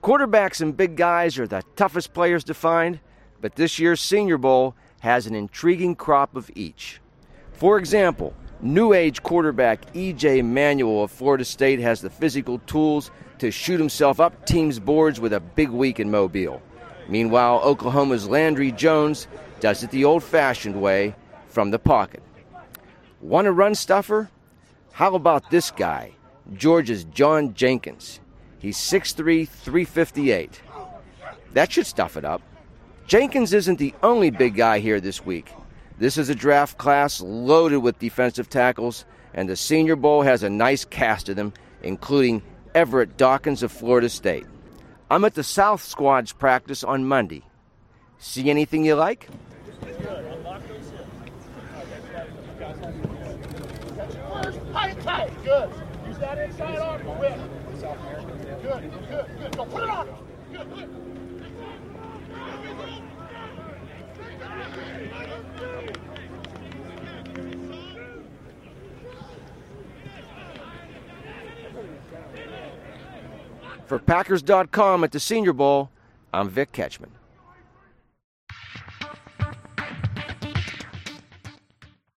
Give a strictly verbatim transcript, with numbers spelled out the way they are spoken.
Quarterbacks and big guys are the toughest players to find, but this year's Senior Bowl has an intriguing crop of each. For example, new age quarterback E J Manuel of Florida State has the physical tools to shoot himself up teams' boards with a big week in Mobile. Meanwhile, Oklahoma's Landry Jones does it the old-fashioned way, from the pocket. Want a run stuffer? How about this guy, Georgia's John Jenkins? He's six three, three fifty-eight. That should stuff it up. Jenkins isn't the only big guy here this week. This is a draft class loaded with defensive tackles, and the Senior Bowl has a nice cast of them, including Everett Dawkins of Florida State. I'm at the South Squad's practice on Monday. See anything you like? Tight, tight, good. Use that inside arm to whip. Good, good, good. Go put it on. Good, good. For Packers dot com at the Senior Bowl, I'm Vic Ketchman.